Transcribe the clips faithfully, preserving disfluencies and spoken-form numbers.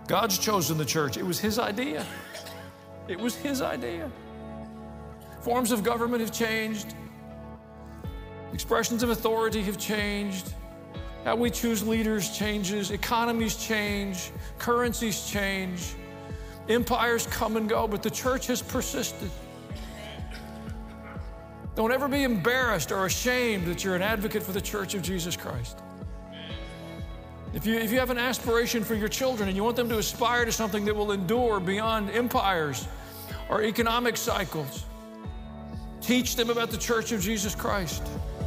God's chosen the church. It was His idea. It was His idea. Forms of government have changed. Expressions of authority have changed. How we choose leaders changes. Economies change. Currencies change. Empires come and go, but the church has persisted. Don't ever be embarrassed or ashamed that you're an advocate for the Church of Jesus Christ. If you, if you have an aspiration for your children and you want them to aspire to something that will endure beyond empires or economic cycles, teach them about the Church of Jesus Christ.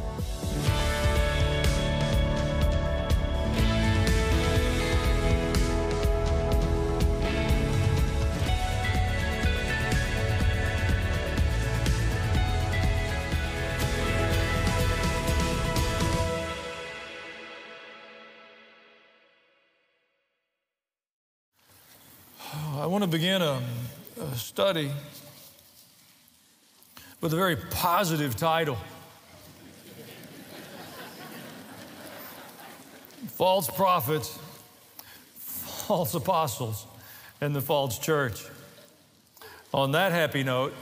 I want to begin a, a study with a very positive title. False prophets, false apostles, and the false church. On that happy note,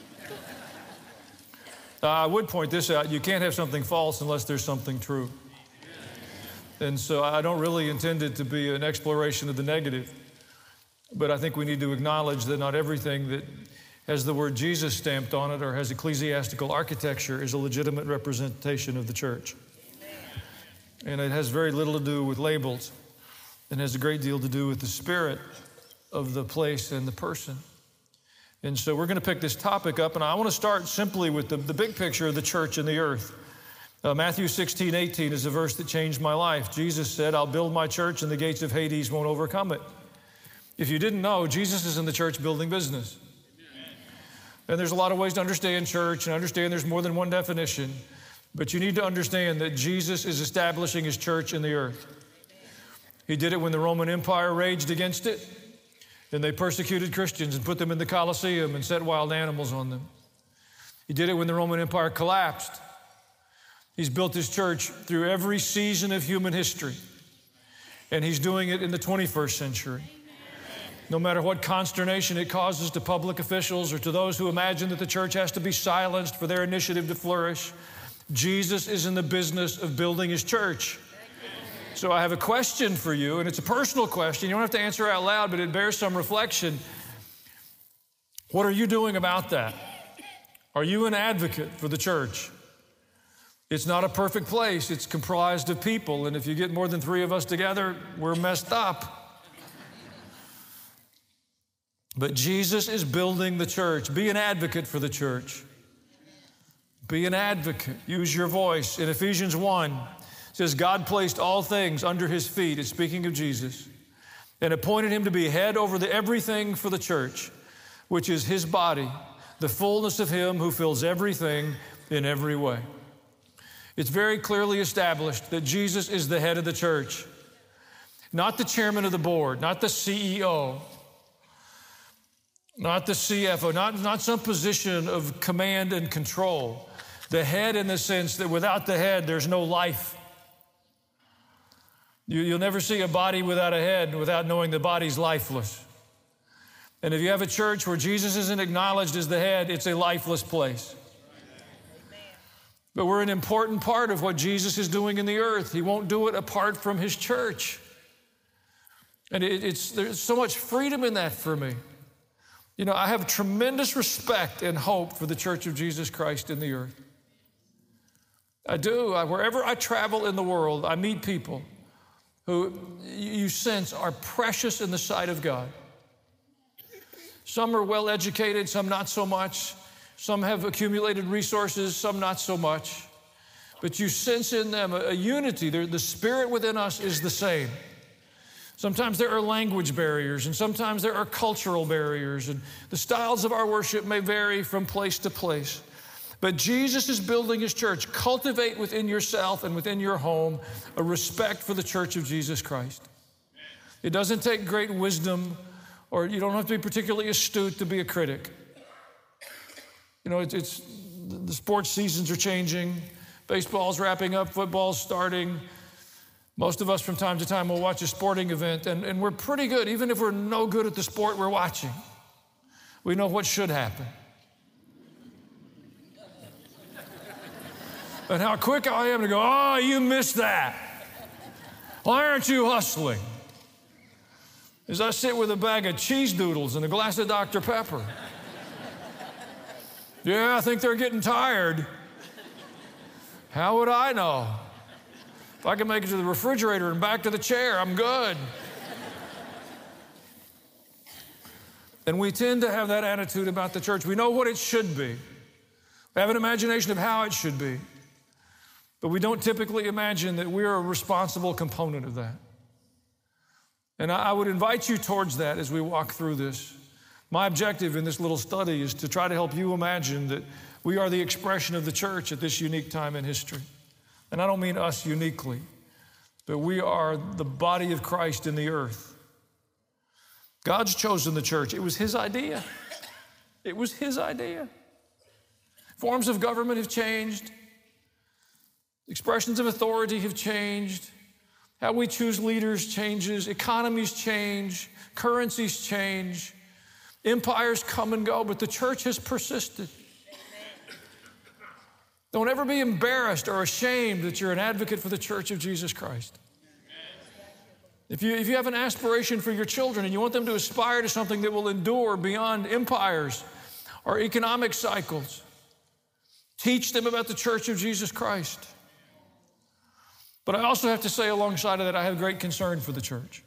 I would point this out. You can't have something false unless there's something true. And so I don't really intend it to be an exploration of the negative. But I think we need to acknowledge that not everything that has the word Jesus stamped on it or has ecclesiastical architecture is a legitimate representation of the church. And it has very little to do with labels and has a great deal to do with the spirit of the place and the person. And so we're going to pick this topic up, and I want to start simply with the, the big picture of the church and the earth. Uh, Matthew sixteen eighteen is a verse that changed my life. Jesus said, "I'll build my church and the gates of Hades won't overcome it." If you didn't know, Jesus is in the church building business. And there's a lot of ways to understand church and understand there's more than one definition. But you need to understand that Jesus is establishing His church in the earth. He did it when the Roman Empire raged against it. And they persecuted Christians and put them in the Colosseum and set wild animals on them. He did it when the Roman Empire collapsed. He's built His church through every season of human history. And He's doing it in the twenty-first century. No matter what consternation it causes to public officials or to those who imagine that the church has to be silenced for their initiative to flourish, Jesus is in the business of building His church. So I have a question for you, and it's a personal question. You don't have to answer out loud, but it bears some reflection. What are you doing about that? Are you an advocate for the church? It's not a perfect place. It's comprised of people, and if you get more than three of us together, we're messed up. But Jesus is building the church. Be an advocate for the church. Be an advocate. Use your voice. In Ephesians one, it says, God placed all things under His feet, it's speaking of Jesus, and appointed Him to be head over the everything for the church, which is His body, the fullness of Him who fills everything in every way. It's very clearly established that Jesus is the head of the church, not the chairman of the board, not the C E O, not the C F O, not, not some position of command and control. The head in the sense that without the head, there's no life. You, you'll never see a body without a head without knowing the body's lifeless. And if you have a church where Jesus isn't acknowledged as the head, it's a lifeless place. But we're an important part of what Jesus is doing in the earth. He won't do it apart from His church. And it, it's, there's so much freedom in that for me. You know, I have tremendous respect and hope for the Church of Jesus Christ in the earth. I do. I, wherever I travel in the world, I meet people who you sense are precious in the sight of God. Some are well educated, some not so much. Some have accumulated resources, some not so much. But you sense in them a, a unity. They're, the spirit within us is the same. Sometimes there are language barriers, and sometimes there are cultural barriers, and the styles of our worship may vary from place to place. But Jesus is building His church. Cultivate within yourself and within your home a respect for the Church of Jesus Christ. It doesn't take great wisdom, or you don't have to be particularly astute to be a critic. You know, it's, it's the sports seasons are changing. Baseball's wrapping up, football's starting. Most of us from time to time will watch a sporting event, and, and we're pretty good. Even if we're no good at the sport we're watching, we know what should happen. And how quick I am to go, oh, you missed that. Why aren't you hustling? As I sit with a bag of cheese doodles and a glass of Doctor Pepper. Yeah, I think they're getting tired. How would I know? If I can make it to the refrigerator and back to the chair, I'm good. And we tend to have that attitude about the church. We know what it should be. We have an imagination of how it should be. But we don't typically imagine that we're a responsible component of that. And I would invite you towards that as we walk through this. My objective in this little study is to try to help you imagine that we are the expression of the church at this unique time in history. And I don't mean us uniquely, but we are the body of Christ in the earth. God's chosen the church. It was His idea. It was His idea. Forms of government have changed. Expressions of authority have changed. How we choose leaders changes. Economies change. Currencies change. Empires come and go, but the church has persisted. Don't ever be embarrassed or ashamed that you're an advocate for the Church of Jesus Christ. If you, if you have an aspiration for your children and you want them to aspire to something that will endure beyond empires or economic cycles, teach them about the Church of Jesus Christ. But I also have to say alongside of that, I have great concern for the church.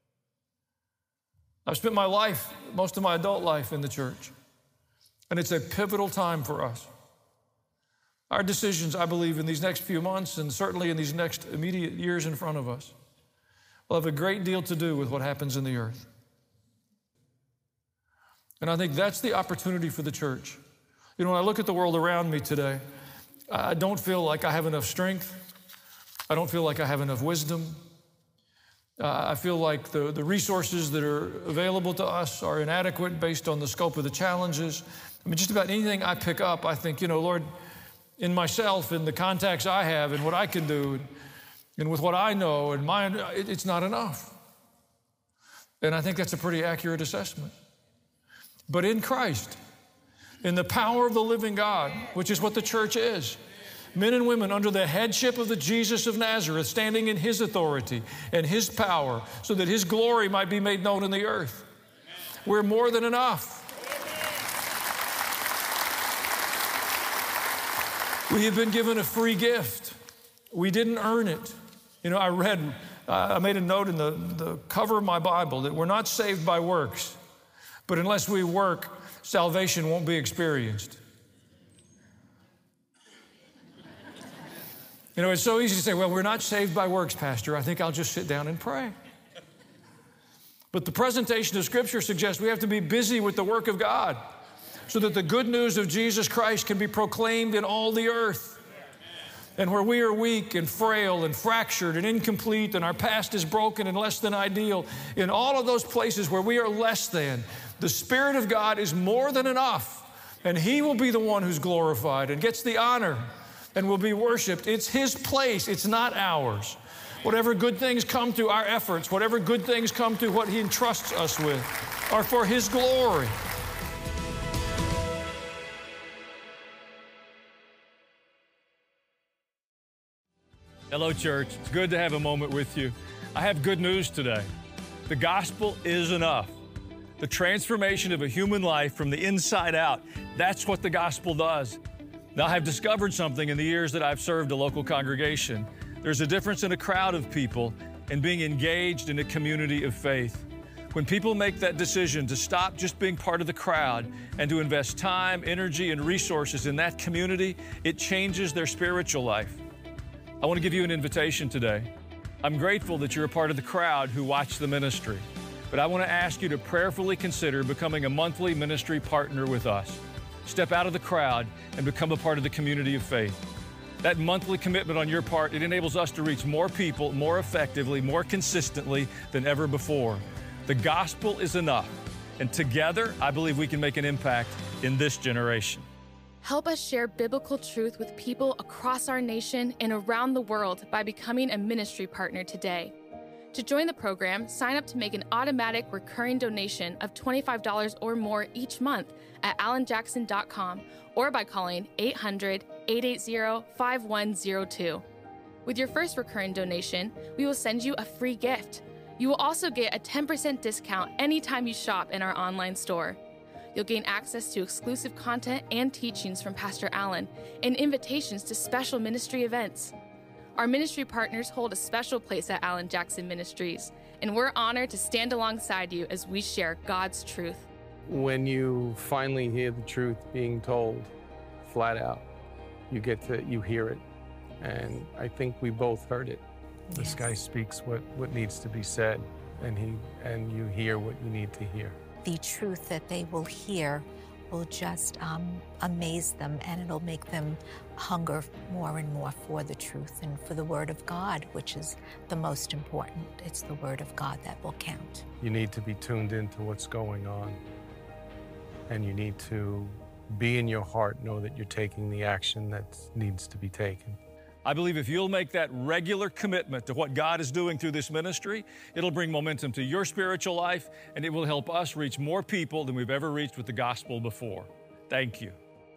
I've spent my life, most of my adult life in the church, and it's a pivotal time for us. Our decisions, I believe, in these next few months and certainly in these next immediate years in front of us will have a great deal to do with what happens in the earth. And I think that's the opportunity for the church. You know, when I look at the world around me today, I don't feel like I have enough strength. I don't feel like I have enough wisdom. Uh, I feel like the, the resources that are available to us are inadequate based on the scope of the challenges. I mean, just about anything I pick up, I think, you know, Lord, in myself, in the contacts I have, and what I can do, and, and with what I know, and mine, it, it's not enough. And I think that's a pretty accurate assessment. But in Christ, in the power of the living God, which is what the church is, men and women under the headship of the Jesus of Nazareth, standing in His authority and His power so that His glory might be made known in the earth. We're more than enough. We have been given a free gift. We didn't earn it. You know, I read, uh, I made a note in the, the cover of my Bible that we're not saved by works, but unless we work, salvation won't be experienced. You know, it's so easy to say, well, we're not saved by works, Pastor. I think I'll just sit down and pray. But the presentation of Scripture suggests we have to be busy with the work of God so that the good news of Jesus Christ can be proclaimed in all the earth. And where we are weak and frail and fractured and incomplete and our past is broken and less than ideal, in all of those places where we are less than, the Spirit of God is more than enough, and He will be the one who's glorified and gets the honor and will be worshiped. It's His place. It's not ours. Whatever good things come through our efforts, whatever good things come through what He entrusts us with, are for His glory. Hello, church. It's good to have a moment with you. I have good news today. The gospel is enough. The transformation of a human life from the inside out, that's what the gospel does. Now, I've discovered something in the years that I've served a local congregation. There's a difference in a crowd of people and being engaged in a community of faith. When people make that decision to stop just being part of the crowd and to invest time, energy, and resources in that community, it changes their spiritual life. I want to give you an invitation today. I'm grateful that you're a part of the crowd who watch the ministry, but I want to ask you to prayerfully consider becoming a monthly ministry partner with us. Step out of the crowd and become a part of the community of faith. That monthly commitment on your part, it enables us to reach more people more effectively, more consistently than ever before. The gospel is enough, and together, I believe we can make an impact in this generation. Help us share biblical truth with people across our nation and around the world by becoming a ministry partner today. To join the program, sign up to make an automatic recurring donation of twenty-five dollars or more each month at alan jackson dot com or by calling eight hundred, eight eight zero, five one zero two. With your first recurring donation, we will send you a free gift. You will also get a ten percent discount anytime you shop in our online store. You'll gain access to exclusive content and teachings from Pastor Allen and invitations to special ministry events. Our ministry partners hold a special place at Alan Jackson Ministries, and we're honored to stand alongside you as we share God's truth. When you finally hear the truth being told flat out, you get to, you hear it. And I think we both heard it. Yeah. This guy speaks what, what needs to be said, and he and you hear what you need to hear. The truth that they will hear will just um, amaze them, and it'll make them hunger more and more for the truth and for the Word of God, which is the most important. It's the Word of God that will count. You need to be tuned into what's going on, and you need to be in your heart, know that you're taking the action that needs to be taken. I believe if you'll make that regular commitment to what God is doing through this ministry, it'll bring momentum to your spiritual life, and it will help us reach more people than we've ever reached with the gospel before. Thank you.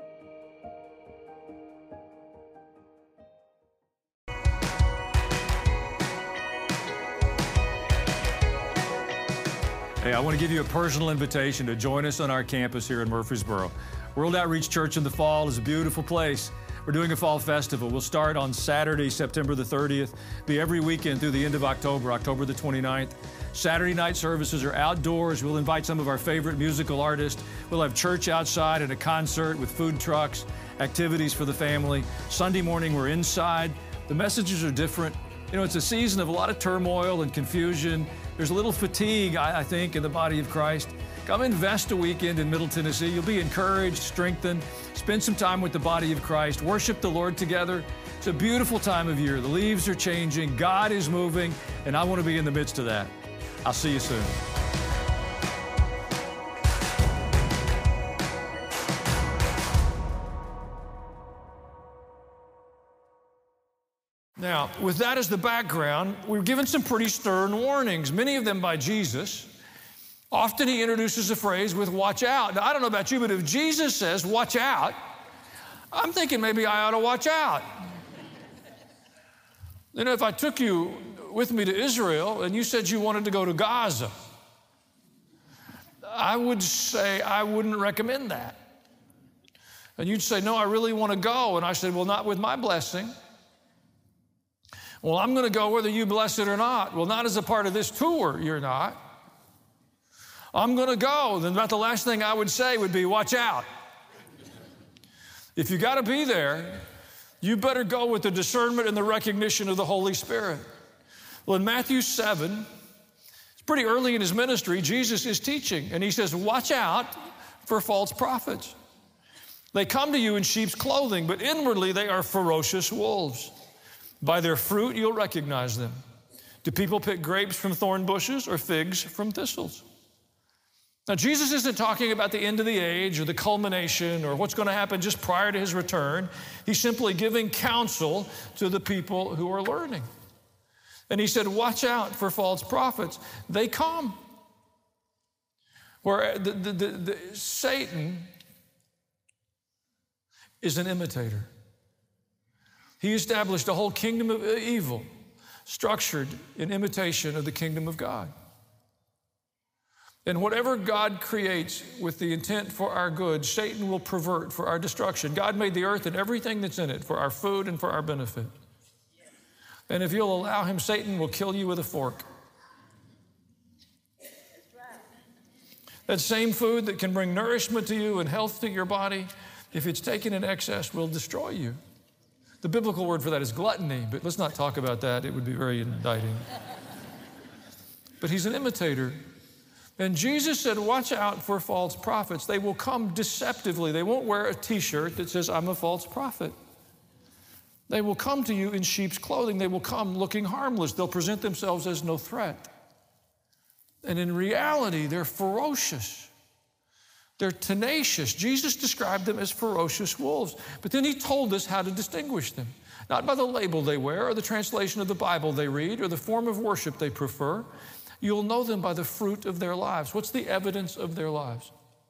Hey, I want to give you a personal invitation to join us on our campus here in Murfreesboro. World Outreach Church in the fall is a beautiful place. We're doing a fall festival. We'll start on Saturday, September the thirtieth, be every weekend through the end of October, October the twenty-ninth. Saturday night services are outdoors. We'll invite some of our favorite musical artists. We'll have church outside and a concert with food trucks, activities for the family. Sunday morning, we're inside. The messages are different. You know, it's a season of a lot of turmoil and confusion. There's a little fatigue, I, I think, in the body of Christ. Come invest a weekend in Middle Tennessee. You'll be encouraged, strengthened. Spend some time with the body of Christ. Worship the Lord together. It's a beautiful time of year. The leaves are changing. God is moving, and I want to be in the midst of that. I'll see you soon. Now, with that as the background, we're given some pretty stern warnings, many of them by Jesus. Often he introduces a phrase with watch out. Now, I don't know about you, but if Jesus says watch out, I'm thinking maybe I ought to watch out. You know, if I took you with me to Israel and you said you wanted to go to Gaza, I would say I wouldn't recommend that. And you'd say, no, I really want to go. And I said, well, not with my blessing. Well, I'm going to go whether you bless it or not. Well, not as a part of this tour, you're not. I'm going to go. Then about the last thing I would say would be, watch out. If you got to be there, you better go with the discernment and the recognition of the Holy Spirit. Well, in Matthew seven, it's pretty early in his ministry, Jesus is teaching, and he says, watch out for false prophets. They come to you in sheep's clothing, but inwardly they are ferocious wolves. By their fruit, you'll recognize them. Do people pick grapes from thorn bushes or figs from thistles? Now, Jesus isn't talking about the end of the age or the culmination or what's going to happen just prior to his return. He's simply giving counsel to the people who are learning. And he said, watch out for false prophets. They come. Where the, the, the, the, Satan is an imitator. He established a whole kingdom of evil structured in imitation of the kingdom of God. And whatever God creates with the intent for our good, Satan will pervert for our destruction. God made the earth and everything that's in it for our food and for our benefit. And if you'll allow him, Satan will kill you with a fork. That same food that can bring nourishment to you and health to your body, if it's taken in excess, will destroy you. The biblical word for that is gluttony, but let's not talk about that. It would be very indicting. But he's an imitator. And Jesus said, watch out for false prophets. They will come deceptively. They won't wear a t-shirt that says, I'm a false prophet. They will come to you in sheep's clothing. They will come looking harmless. They'll present themselves as no threat. And in reality, they're ferocious. They're tenacious. Jesus described them as ferocious wolves. But then he told us how to distinguish them. Not by the label they wear or the translation of the Bible they read or the form of worship they prefer. You'll know them by the fruit of their lives. What's the evidence of their lives?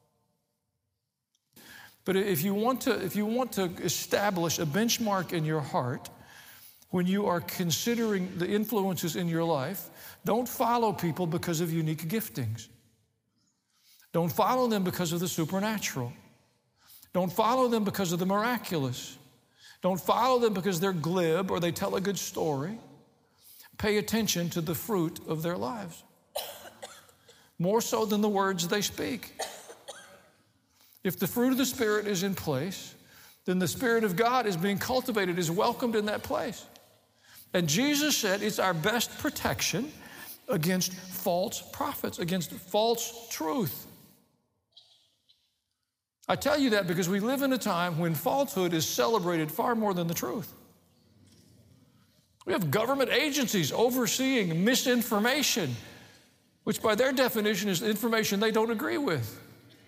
But if you want to, if you want to establish a benchmark in your heart when you are considering the influences in your life, don't follow people because of unique giftings. Don't follow them because of the supernatural. Don't follow them because of the miraculous. Don't follow them because they're glib or they tell a good story. Pay attention to the fruit of their lives, more so than the words they speak. If the fruit of the Spirit is in place, then the Spirit of God is being cultivated, is welcomed in that place. And Jesus said it's our best protection against false prophets, against false truth. I tell you that because we live in a time when falsehood is celebrated far more than the truth. We have government agencies overseeing misinformation, which by their definition is information they don't agree with.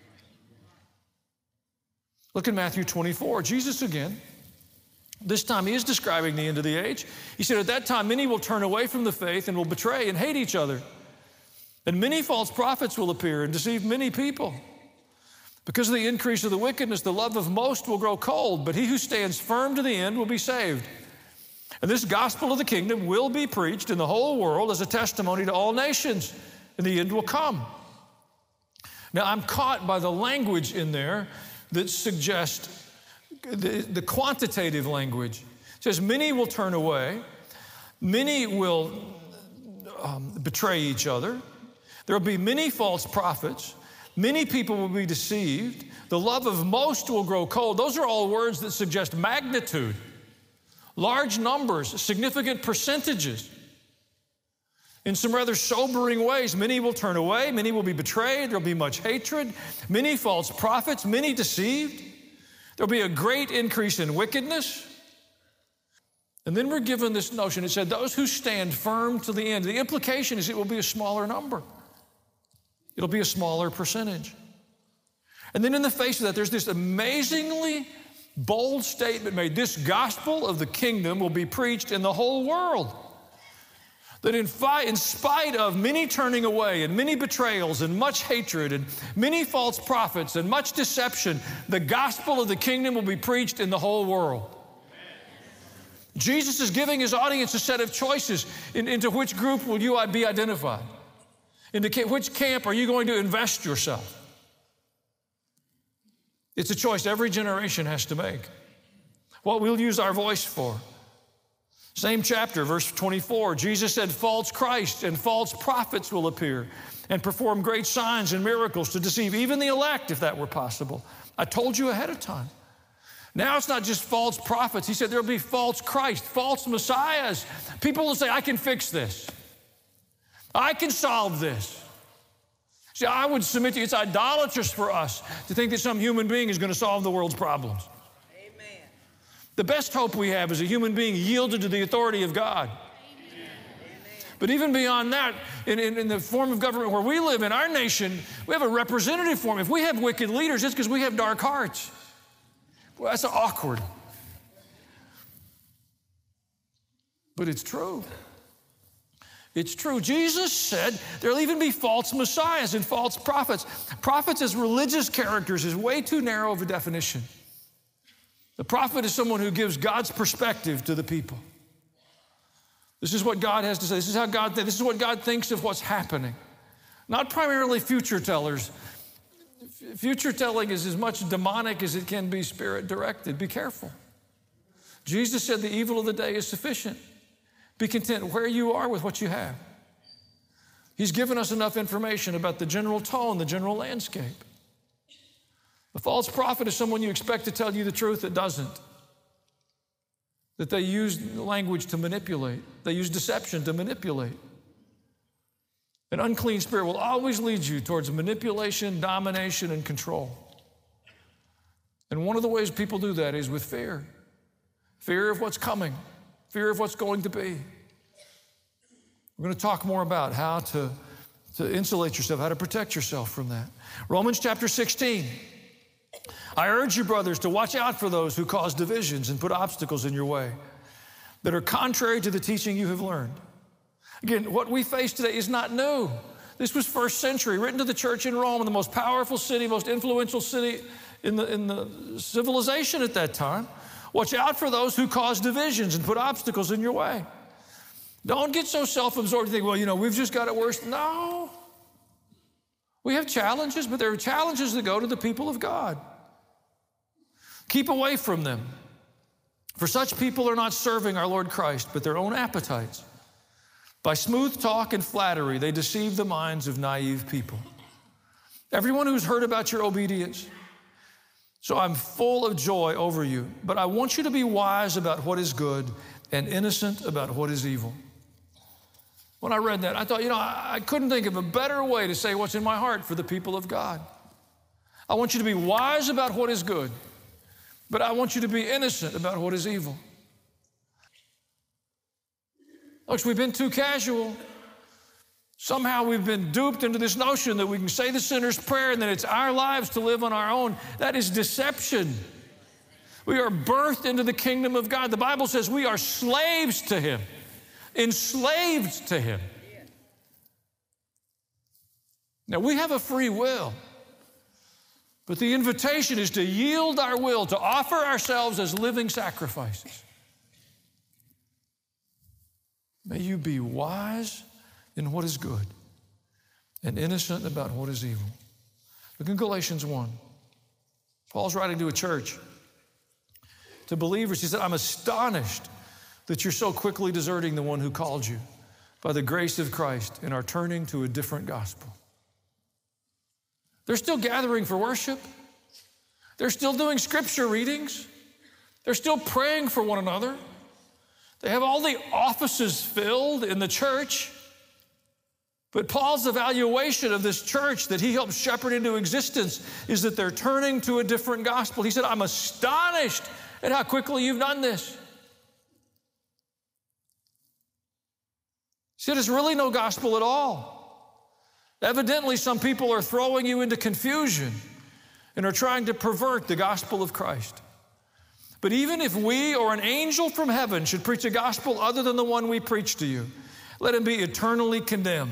Look at Matthew twenty-four. Jesus again, this time he is describing the end of the age. He said, at that time many will turn away from the faith and will betray and hate each other. And many false prophets will appear and deceive many people. Because of the increase of the wickedness, the love of most will grow cold, but he who stands firm to the end will be saved. And this gospel of the kingdom will be preached in the whole world as a testimony to all nations, and the end will come. Now, I'm caught by the language in there that suggests the, the quantitative language. It says, many will turn away, many will um, betray each other, there will be many false prophets, many people will be deceived, the love of most will grow cold. Those are all words that suggest magnitude, large numbers, significant percentages. In some rather sobering ways, many will turn away, many will be betrayed, there'll be much hatred, many false prophets, many deceived. There'll be a great increase in wickedness. And then we're given this notion. It said, those who stand firm to the end. The implication is it will be a smaller number. It'll be a smaller percentage. And then in the face of that, there's this amazingly bold statement made. This gospel of the kingdom will be preached in the whole world. That in, fi- in spite of many turning away and many betrayals and much hatred and many false prophets and much deception, the gospel of the kingdom will be preached in the whole world. Jesus is giving his audience a set of choices. In, into which group will you be identified? Into ca- which camp are you going to invest yourself? It's a choice every generation has to make. What we'll use our voice for. Same chapter, verse twenty-four, Jesus said, false Christ and false prophets will appear and perform great signs and miracles to deceive even the elect, if that were possible. I told you ahead of time. Now it's not just false prophets. He said there'll be false Christ, false messiahs. People will say, I can fix this. I can solve this. See, I would submit to you, it's idolatrous for us to think that some human being is going to solve the world's problems. Amen. The best hope we have is a human being yielded to the authority of God. Amen. But even beyond that, in, in, in the form of government where we live in our nation, we have a representative form. If we have wicked leaders, it's because we have dark hearts. Well, that's awkward. But it's true. It's true. Jesus said there'll even be false messiahs and false prophets. Prophets as religious characters is way too narrow of a definition. The prophet is someone who gives God's perspective to the people. This is what God has to say. This is how God thinks. This is what God thinks of what's happening. Not primarily future tellers. Future telling is as much demonic as it can be spirit directed. Be careful. Jesus said the evil of the day is sufficient. Be content where you are with what you have. He's given us enough information about the general tone, the general landscape. A false prophet is someone you expect to tell you the truth that doesn't. That they use language to manipulate. They use deception to manipulate. An unclean spirit will always lead you towards manipulation, domination, and control. And one of the ways people do that is with fear. Fear of what's coming. Fear of what's going to be. We're going to talk more about how to, to insulate yourself, how to protect yourself from that. Romans chapter sixteen. I urge you, brothers, to watch out for those who cause divisions and put obstacles in your way that are contrary to the teaching you have learned. Again, what we face today is not new. This was first century, written to the church in Rome, the most powerful city, most influential city in the, in the civilization at that time. Watch out for those who cause divisions and put obstacles in your way. Don't get so self-absorbed you think, well, you know, we've just got it worse. No. We have challenges, but there are challenges that go to the people of God. Keep away from them. For such people are not serving our Lord Christ, but their own appetites. By smooth talk and flattery, they deceive the minds of naive people. Everyone who's heard about your obedience, so I'm full of joy over you, but I want you to be wise about what is good and innocent about what is evil. When I read that, I thought, you know, I, I couldn't think of a better way to say what's in my heart for the people of God. I want you to be wise about what is good, but I want you to be innocent about what is evil. Folks, we've been too casual. Somehow we've been duped into this notion that we can say the sinner's prayer and that it's our lives to live on our own. That is deception. We are birthed into the kingdom of God. The Bible says we are slaves to Him, enslaved to Him. Now, we have a free will, but the invitation is to yield our will, to offer ourselves as living sacrifices. May you be wise in what is good and innocent about what is evil. Look in Galatians one. Paul's writing to a church, to believers. He said, I'm astonished that you're so quickly deserting the one who called you by the grace of Christ and are turning to a different gospel. They're still gathering for worship. They're still doing scripture readings. They're still praying for one another. They have all the offices filled in the church. But Paul's evaluation of this church that he helped shepherd into existence is that they're turning to a different gospel. He said, I'm astonished at how quickly you've done this. He said, it's really no gospel at all. Evidently, some people are throwing you into confusion and are trying to pervert the gospel of Christ. But even if we or an angel from heaven should preach a gospel other than the one we preach to you, let him be eternally condemned.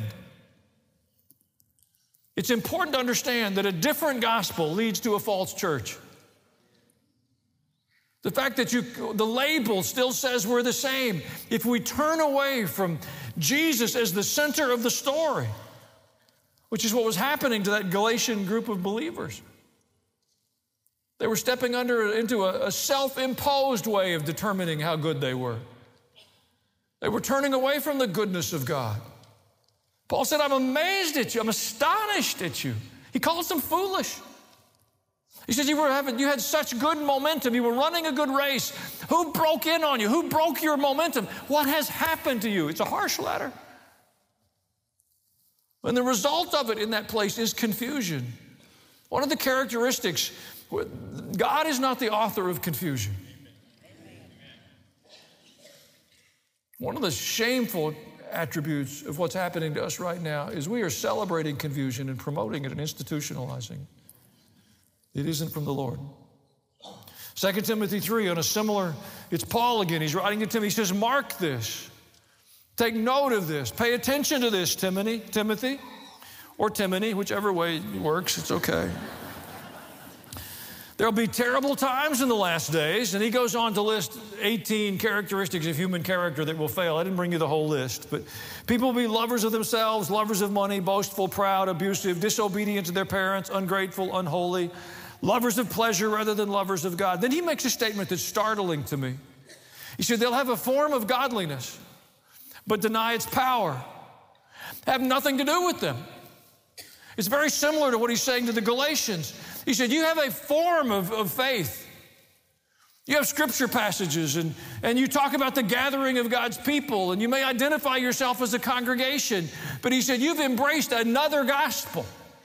It's important to understand that a different gospel leads to a false church. The fact that you, the label still says we're the same. If we turn away from Jesus as the center of the story, which is what was happening to that Galatian group of believers. They were stepping under into a, a self-imposed way of determining how good they were. They were turning away from the goodness of God. Paul said, I'm amazed at you. I'm astonished at you. He calls them foolish. He said, you were having, you had such good momentum. You were running a good race. Who broke in on you? Who broke your momentum? What has happened to you? It's a harsh letter. And the result of it in that place is confusion. One of the characteristics, God is not the author of confusion. One of the shameful attributes of what's happening to us right now is we are celebrating confusion and promoting it and institutionalizing it. It isn't from the Lord. Second Timothy three, on a similar, it's Paul again. He's writing to Timothy. He says, mark this. Take note of this. Pay attention to this, Timothy, Timothy, or Timony, whichever way it works, it's okay. There'll be terrible times in the last days, and he goes on to list eighteen characteristics of human character that will fail. I didn't bring you the whole list, but people will be lovers of themselves, lovers of money, boastful, proud, abusive, disobedient to their parents, ungrateful, unholy, lovers of pleasure rather than lovers of God. Then he makes a statement that's startling to me. He said, they'll have a form of godliness, but deny its power, have nothing to do with them. It's very similar to what he's saying to the Galatians. He said, you have a form of, of faith. You have scripture passages, and, and you talk about the gathering of God's people, and you may identify yourself as a congregation. But he said, you've embraced another gospel.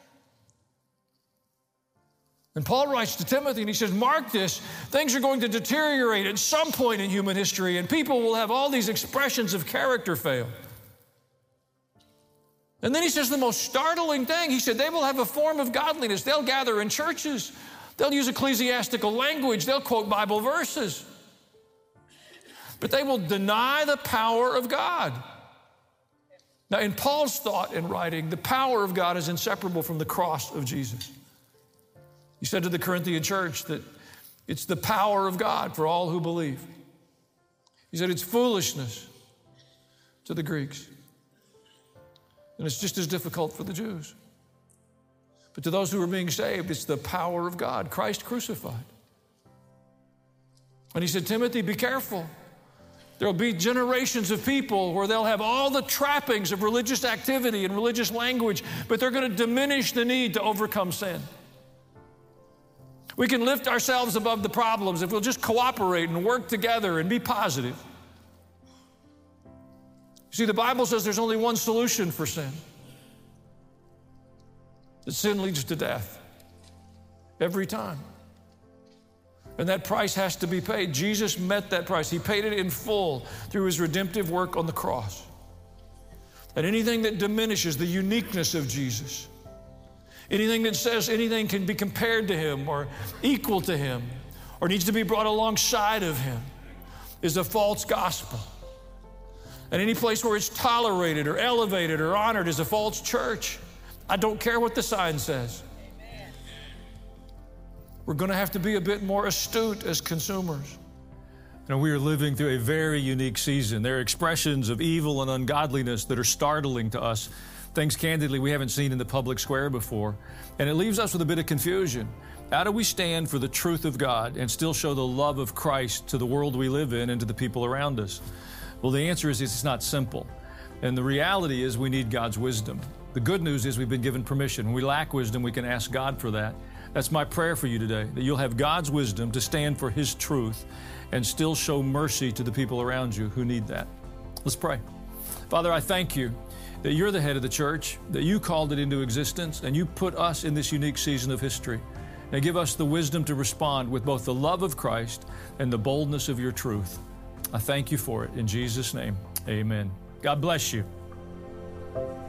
And Paul writes to Timothy, and he says, mark this, things are going to deteriorate at some point in human history, and people will have all these expressions of character fail. And then he says the most startling thing. He said, they will have a form of godliness. They'll gather in churches. They'll use ecclesiastical language. They'll quote Bible verses. But they will deny the power of God. Now, in Paul's thought and writing, the power of God is inseparable from the cross of Jesus. He said to the Corinthian church that it's the power of God for all who believe. He said it's foolishness to the Greeks. And it's just as difficult for the Jews. But to those who are being saved, it's the power of God, Christ crucified. And he said, Timothy, be careful. There'll be generations of people where they'll have all the trappings of religious activity and religious language, but they're going to diminish the need to overcome sin. We can lift ourselves above the problems if we'll just cooperate and work together and be positive. You see, the Bible says there's only one solution for sin. That sin leads to death every time. And that price has to be paid. Jesus met that price. He paid it in full through his redemptive work on the cross. And anything that diminishes the uniqueness of Jesus, anything that says anything can be compared to him or equal to him or needs to be brought alongside of him is a false gospel. And any place where it's tolerated or elevated or honored is a false church. I don't care what the sign says. Amen. We're going to have to be a bit more astute as consumers. You know, we are living through a very unique season. There are expressions of evil and ungodliness that are startling to us. Things, candidly, we haven't seen in the public square before. And it leaves us with a bit of confusion. How do we stand for the truth of God and still show the love of Christ to the world we live in and to the people around us? Well, the answer is it's not simple. And the reality is we need God's wisdom. The good news is we've been given permission. When we lack wisdom, we can ask God for that. That's my prayer for you today, that you'll have God's wisdom to stand for his truth and still show mercy to the people around you who need that. Let's pray. Father, I thank you that you're the head of the church, that you called it into existence, and you put us in this unique season of history. And give us the wisdom to respond with both the love of Christ and the boldness of your truth. I thank you for it. In Jesus' name, amen. God bless you.